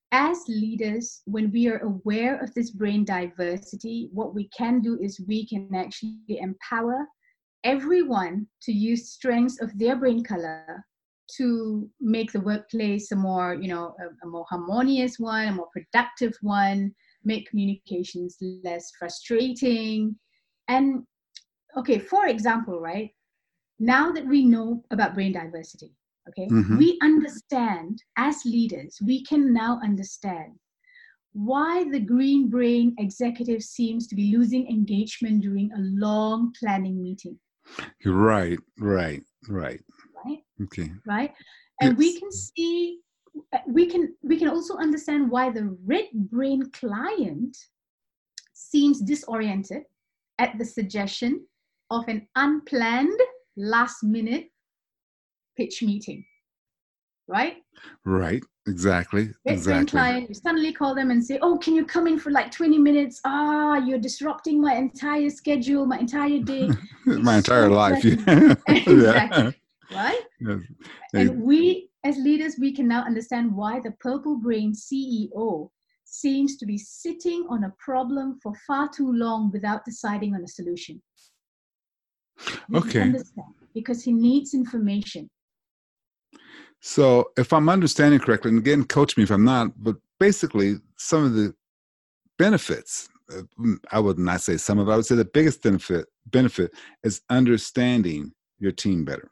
as leaders, when we are aware of this brain diversity, what we can do is we can actually empower everyone to use strengths of their brain color to make the workplace a more, you know, a, a more harmonious one, a more productive one, make communications less frustrating. And okay, for example, right, now that we know about brain diversity, okay, Mm-hmm. we understand as leaders, we can now understand why the green brain executive seems to be losing engagement during a long planning meeting. Right, right, right. Right? Okay. Right? And Yes. we can see, we can we can also understand why the red brain client seems disoriented at the suggestion of an unplanned last minute pitch meeting. Right? Right. Exactly. Red brain Exactly. client, you suddenly call them and say, oh, can you come in for like twenty minutes? Ah, you're disrupting my entire schedule, my entire day. My It's entire so life. stressing. Exactly. Yeah. Right? Yes. And we, as leaders, we can now understand why the purple brain C E O seems to be sitting on a problem for far too long without deciding on a solution. We Okay. understand because he needs information. So if I'm understanding correctly, and again, coach me if I'm not, but basically some of the benefits, uh, I would not say some of it, I would say the biggest benefit benefit is understanding your team better.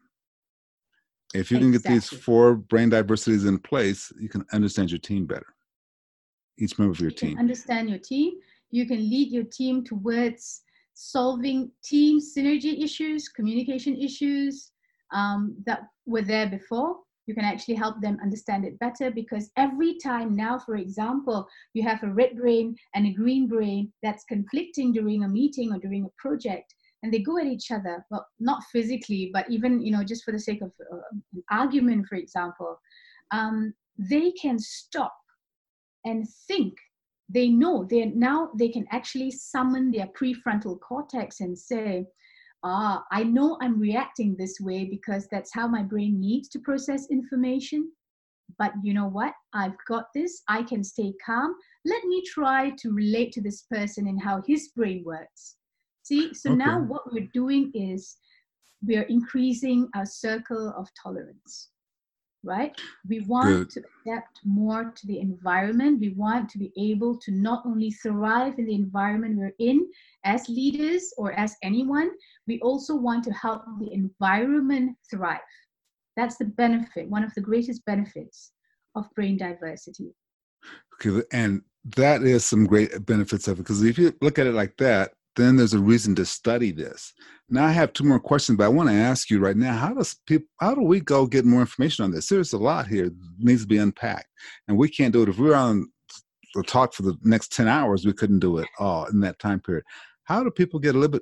If you can Exactly. get these four brain diversities in place, you can understand your team better. Each member of your you team. You can understand your team. You can lead your team towards solving team synergy issues, communication issues um, that were there before. You can actually help them understand it better, because every time now, for example, you have a red brain and a green brain that's conflicting during a meeting or during a project, and they go at each other, well, not physically, but even, you know, just for the sake of uh, an argument, for example, um, they can stop and think. They know they now they can actually summon their prefrontal cortex and say, ah, I know I'm reacting this way because that's how my brain needs to process information. But you know what? I've got this. I can stay calm. Let me try to relate to this person and how his brain works. See, so Okay. now what we're doing is we're increasing our circle of tolerance. Right? We want Good. to adapt more to the environment. We want to be able to not only thrive in the environment we're in as leaders or as anyone, we also want to help the environment thrive. That's the benefit, one of the greatest benefits of brain diversity. Okay, and that is some great benefits of it, because if you look at it like that, then there's a reason to study this. Now I have two more questions, but I want to ask you right now, how does people, how do we go get more information on this? There's a lot here that needs to be unpacked, and we can't do it. If we were on the talk for the next ten hours, we couldn't do it all in that time period. How do people get a little bit,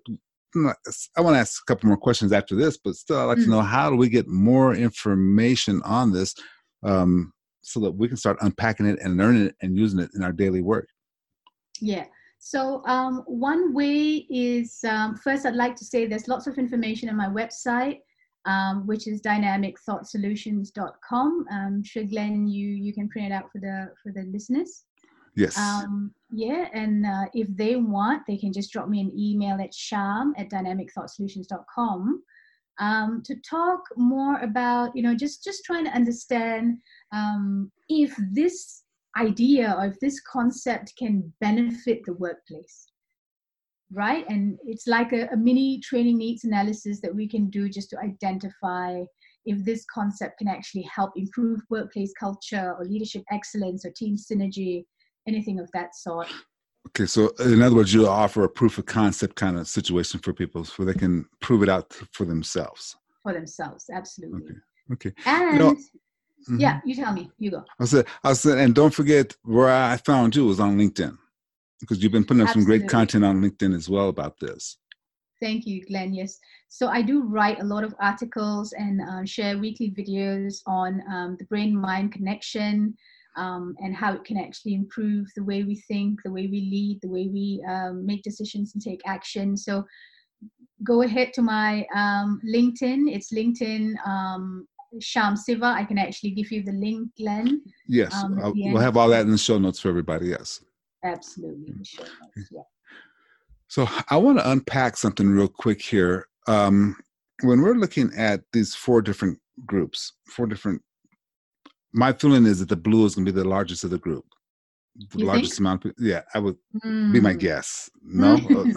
I want to ask a couple more questions after this, but still I'd like mm. to know, how do we get more information on this um, so that we can start unpacking it and learning it and using it in our daily work? Yeah. So um, one way is, um, first I'd like to say there's lots of information on my website, um, which is dynamic thought solutions dot com. I'm sure, Glenn, you, you can print it out for the, for the listeners. Yes. Um, yeah, and uh, if they want, they can just drop me an email at sham at dynamic thought solutions dot com um, to talk more about, you know, just, just trying to understand um, if this idea or if this concept can benefit the workplace, right? And it's like a, a mini training needs analysis that we can do just to identify if this concept can actually help improve workplace culture or leadership excellence or team synergy, anything of that sort. Okay, so in other words, you offer a proof of concept kind of situation for people so they can prove it out for themselves. For themselves, absolutely. Okay, okay. And you know, mm-hmm. yeah, you tell me, you go. I said, I said, and don't forget where I found you was on LinkedIn, because you've been putting up absolutely. some great content on LinkedIn as well about this. Thank you, Glenn. Yes. So I do write a lot of articles and uh, share weekly videos on um, the brain-mind connection, Um, and how it can actually improve the way we think, the way we lead, the way we um, make decisions and take action. So go ahead to my um, LinkedIn. It's LinkedIn um, Sham Siva. I can actually give you the link, Glenn. Yes, Um, uh, we'll have all that in the show notes for everybody. Yes, absolutely, the show notes. Yeah. So I want to unpack something real quick here. Um, when we're looking at these four different groups, four different, my feeling is that the blue is going to be the largest of the group. The you largest think? amount. Of, yeah, I would mm. be my guess. No.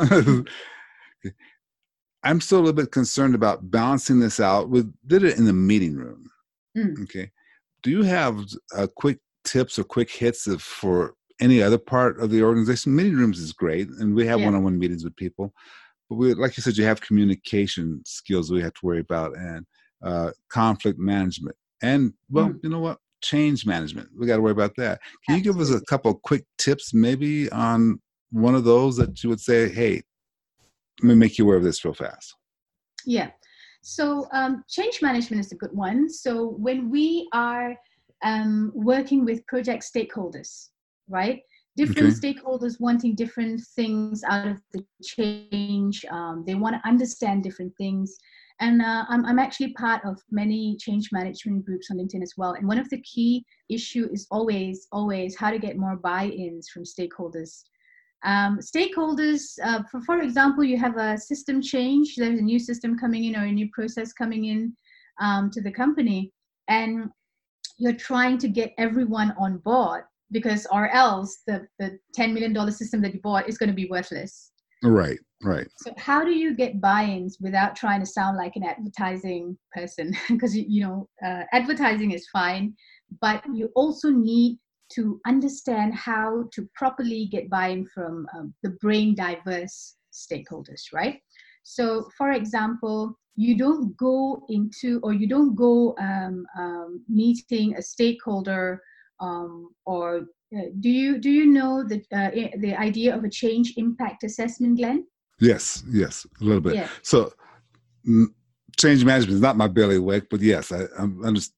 I'm still a little bit concerned about balancing this out. We did it in the meeting room. Mm. Okay. Do you have uh, quick tips or quick hits of, for any other part of the organization? Meeting rooms is great, and we have yeah. one-on-one meetings with people. But we, like you said, you have communication skills we have to worry about, and uh, conflict management, and well, mm. you know what, change management. We got to worry about that. Can Absolutely. you give us a couple of quick tips, maybe on one of those that you would say, "Hey, let me make you aware of this real fast"? Yeah. So um, change management is a good one. So when we are um, working with project stakeholders, right? Different okay. stakeholders wanting different things out of the change. Um, they want to understand different things. And uh, I'm, I'm actually part of many change management groups on LinkedIn as well. And one of the key issue is always, always how to get more buy-ins from stakeholders. Um, stakeholders, uh, for, for example, you have a system change, there's a new system coming in or a new process coming in um, to the company, and you're trying to get everyone on board, because or else the, the ten million dollars system that you bought is going to be worthless. Right, right. So how do you get buy-ins without trying to sound like an advertising person? Because, you know, uh, advertising is fine, but you also need to understand how to properly get buy-in from um, the brain diverse stakeholders, right? So, for example, you don't go into, or you don't go um, um, meeting a stakeholder, um, or uh, do you do you know the uh, the idea of a change impact assessment, Glenn? Yes, yes, a little bit. Yeah. So, m- change management is not my bailiwick, but yes, I, I'm understanding.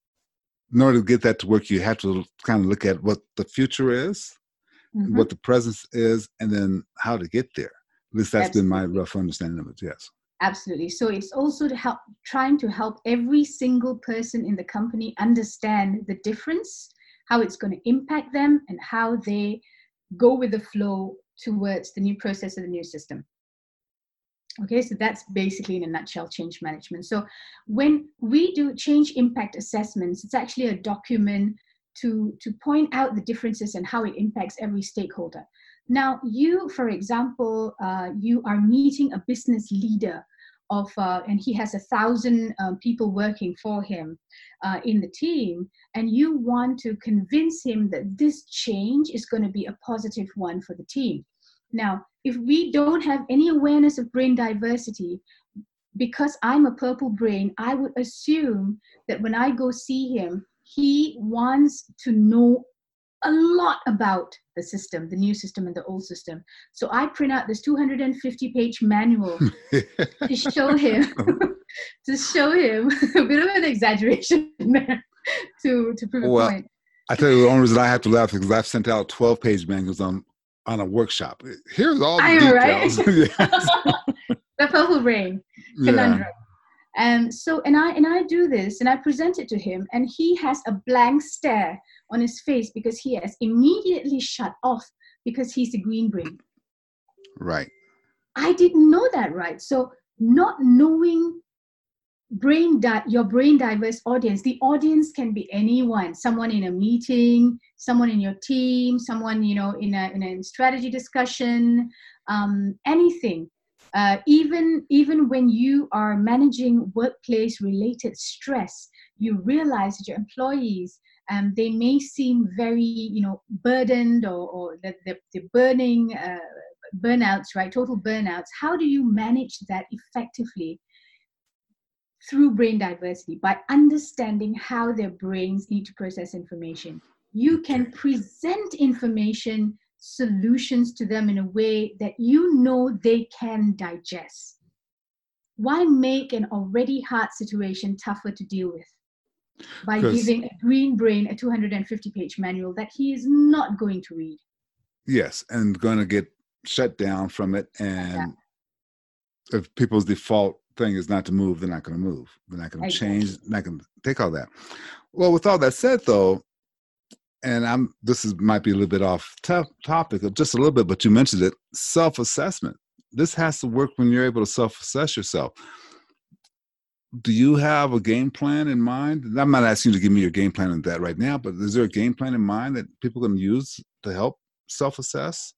In order to get that to work, you have to kind of look at what the future is, mm-hmm. what the present is, and then how to get there. At least that's Absolutely. been my rough understanding of it, yes. Absolutely. So it's also to help, trying to help every single person in the company understand the difference, how it's going to impact them, and how they go with the flow towards the new process of the new system. Okay, so that's basically in a nutshell change management. So when we do change impact assessments, it's actually a document to, to point out the differences and how it impacts every stakeholder. Now, you, for example, uh, you are meeting a business leader of, uh, and he has a thousand um, people working for him uh, in the team, and you want to convince him that this change is going to be a positive one for the team. Now, if we don't have any awareness of brain diversity, because I'm a purple brain, I would assume that when I go see him, he wants to know a lot about the system, the new system and the old system. So I print out this two hundred fifty page manual to show him, to show him a bit of an exaggeration there to, to prove well, a point. I tell you, the only reason I have to laugh is because I've sent out twelve page manuals on on a workshop. Here's all the I know, details. Right? The purple brain conundrum. Yeah. And so, and I and I do this, and I present it to him, and he has a blank stare on his face because he has immediately shut off because he's a green brain. Right. I didn't know that, right? So, not knowing brain di- your brain diverse audience, the audience can be anyone, someone in a meeting, someone in your team, someone, you know, in a in a strategy discussion, um, anything. Uh, even even when you are managing workplace related stress, you realize that your employees, um, they may seem very, you know, burdened, or, or that they're, they're burning uh, burnouts, right? Total burnouts. How do you manage that effectively? Through brain diversity, by understanding how their brains need to process information. You can present information, solutions to them in a way that you know they can digest. Why make an already hard situation tougher to deal with by giving a green brain a two hundred fifty page manual that he is not going to read? Yes, and going to get shut down from it, and yeah. if people's default thing is not to move, they're not going to move. They're not going to Exactly. change. They're not going to take all that. Well, with all that said, though, and I'm this is might be a little bit off top, topic, just a little bit, but you mentioned it, self-assessment. This has to work when you're able to self-assess yourself. Do you have a game plan in mind? I'm not asking you to give me your game plan on that right now, but is there a game plan in mind that people can use to help self-assess?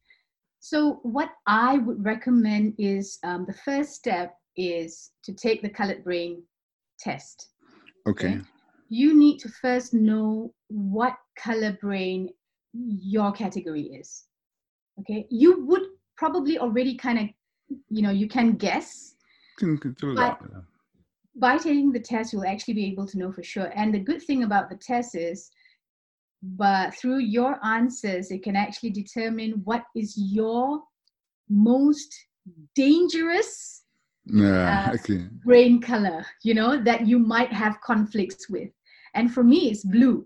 So what I would recommend is um, the first step is to take the Colored Brain test. Okay. Okay? You need to first know what color brain your category is. Okay. You would probably already kind of, you know, you can guess. Can, can do but that. by taking the test, you'll actually be able to know for sure. And the good thing about the test is, but through your answers, it can actually determine what is your most dangerous Yeah, uh, okay. brain color, you know, that you might have conflicts with. And for me, it's blue.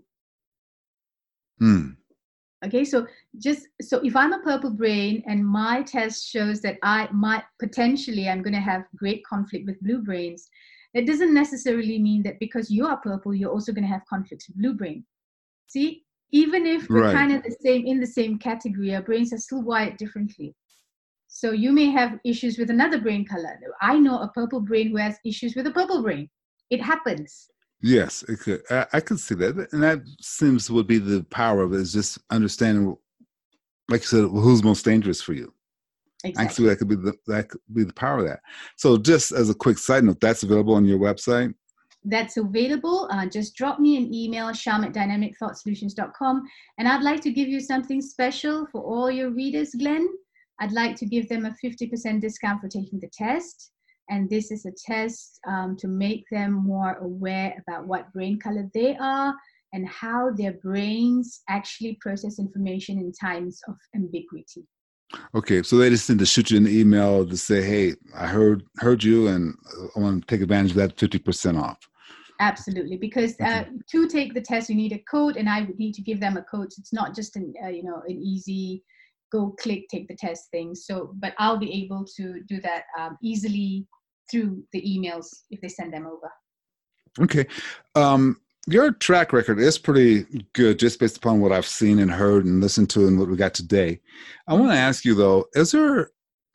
Mm. Okay, so just so if I'm a purple brain and my test shows that I might potentially I'm going to have great conflict with blue brains, it doesn't necessarily mean that because you are purple, you're also going to have conflicts with blue brain. See, even if we're Right. kind of the same in the same category, our brains are still wired differently. So you may have issues with another brain color. I know a purple brain who has issues with a purple brain. It happens. Yes, it could. I, I could see that, and that seems would be the power of it, is just understanding, like you said, who's most dangerous for you. Exactly. Actually, that could be the that could be the power of that. So, just as a quick side note, that's available on your website. That's available. Uh, just drop me an email, Sham at dynamic thought solutions dot com, and I'd like to give you something special for all your readers, Glenn. I'd like to give them a fifty percent discount for taking the test. And this is a test um, to make them more aware about what brain color they are and how their brains actually process information in times of ambiguity. Okay, so they just need to shoot you an email to say, "Hey, I heard heard you, and I want to take advantage of that fifty percent off." Absolutely, because uh, Okay. to take the test, you need a code, and I would need to give them a code. So it's not just an uh, you know an easy go click take the test thing. So, but I'll be able to do that um, easily through the emails if they send them over. Okay. Um, your track record is pretty good just based upon what I've seen and heard and listened to and what we got today. I want to ask you, though, is there,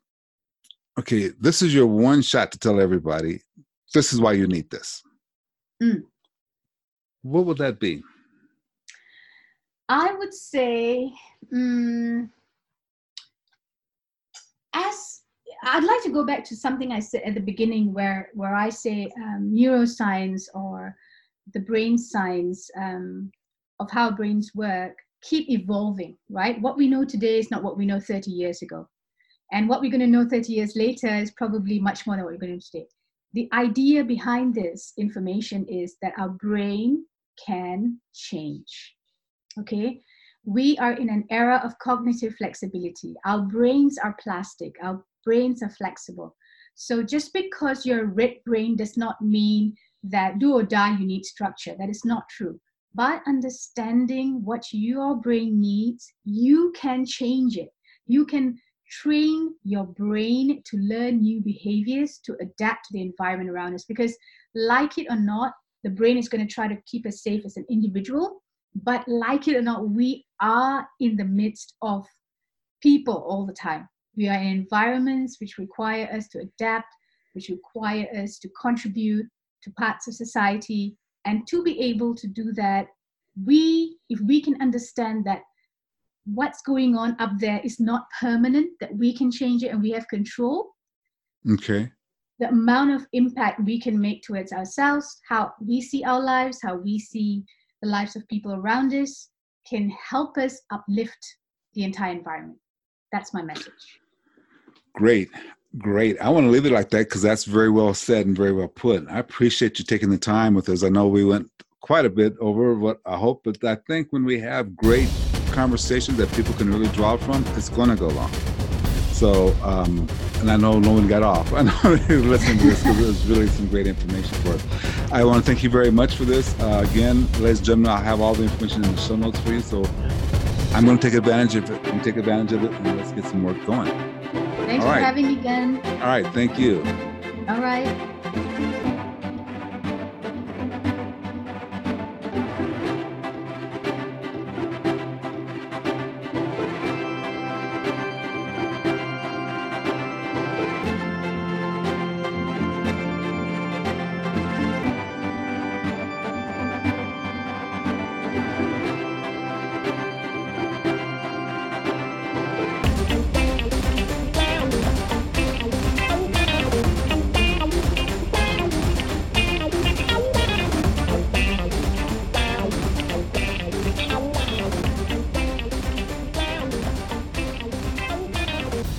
okay, this is your one shot to tell everybody, this is why you need this. Mm. What would that be? I would say, um, as I'd like to go back to something I said at the beginning where, where I say um, neuroscience or the brain science um, of how brains work keep evolving, right? What we know today is not what we know thirty years ago. And what we're going to know thirty years later is probably much more than what we're going to know today. The idea behind this information is that our brain can change, okay? We are in an era of cognitive flexibility. Our brains are plastic. Our brains are flexible. So just because you're a red brain does not mean that do or die, you need structure. That is not true. By understanding what your brain needs, you can change it. You can train your brain to learn new behaviors, to adapt to the environment around us. Because like it or not, the brain is going to try to keep us safe as an individual. But like it or not, we are in the midst of people all the time. We are in environments which require us to adapt, which require us to contribute to parts of society. And to be able to do that, we, if we can understand that what's going on up there is not permanent, that we can change it and we have control. Okay. The amount of impact we can make towards ourselves, how we see our lives, how we see the lives of people around us, can help us uplift the entire environment. That's my message. Great. Great. I want to leave it like that because that's very well said and very well put. I appreciate you taking the time with us. I know we went quite a bit over what I hope, but I think when we have great conversations that people can really draw from, it's going to go long. So, um, and I know no one got off. I know you're listening to this because it was really some great information for us. I want to thank you very much for this. Uh, again, ladies and gentlemen, I'll have all the information in the show notes for you. So I'm going to take advantage of it. And take advantage of it, and let's get some work going. Thanks all for right. having me again. All right. Thank you. All right.